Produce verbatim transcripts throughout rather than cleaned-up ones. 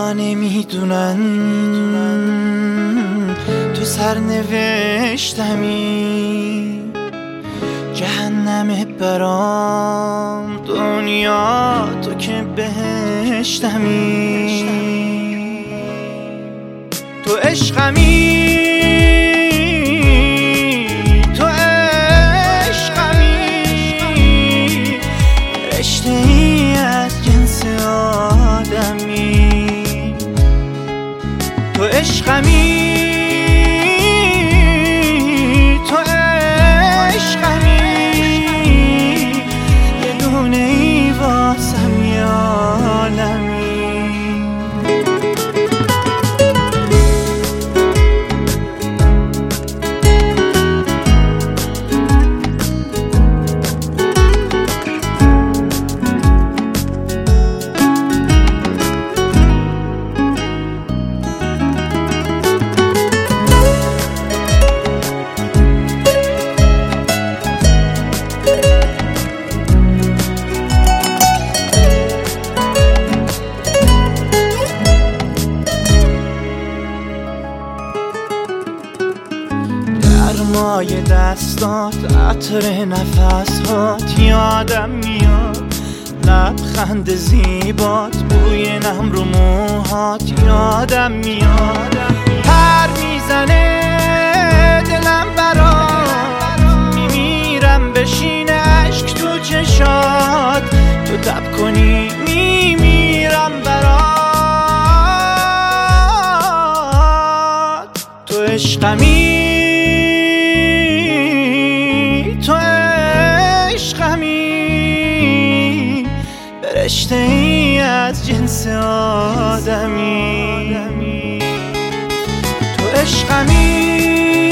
اونا نمیدونن تو سرنوشتمی، جهنم برام دنیا تو که بهشتمی. تو عشقمی، تو عشقمی، رشته ای از جنس آدمی. تو عشقمی، تو عشقمی، یه دونه ای واسم یه عالمی. گرمای دستات، عطر نفسات یادم میاد، لبخند زیبات، بوی نم رو موهات یادم میاد. پر میزنه دلم برات، میمیرم بشین عشق تو چشات، تو تب کنی میمیرم برات. تو عشقمی، تو عشقمی، رشته ای از جنس آدمی. تو عشقمی،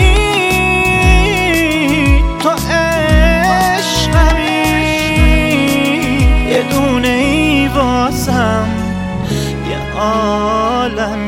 تو عشقمی، یه دونه ای واسم یه عالمی.